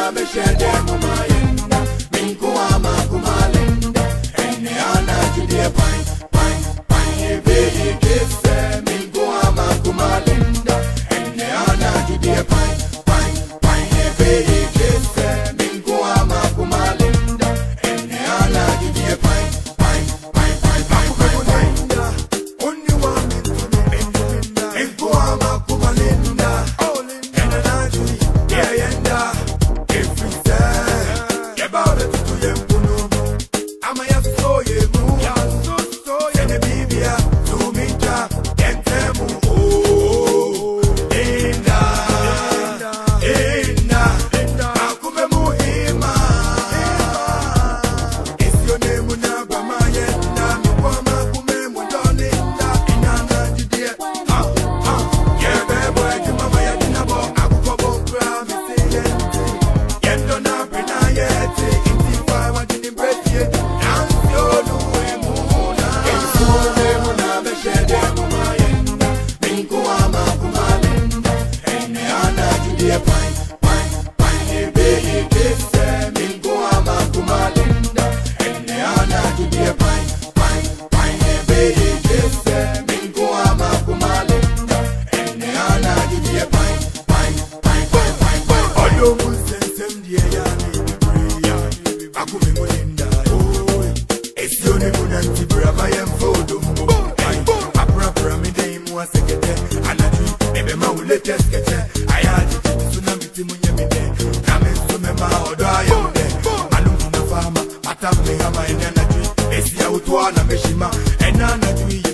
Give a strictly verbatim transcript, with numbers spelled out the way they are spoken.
me shede mumayenda minkuwa makumalinda ene ana judie pine pine pine baby kisse minkuwa makumalinda ene ana judie pine pine pine baby kisse minkuwa makumalinda ene ana judie pine pine pine pine makumalinda only one minkuwa minkuwa makumalinda ene ana judie yenda Esi ya utwa na meshima ena na jui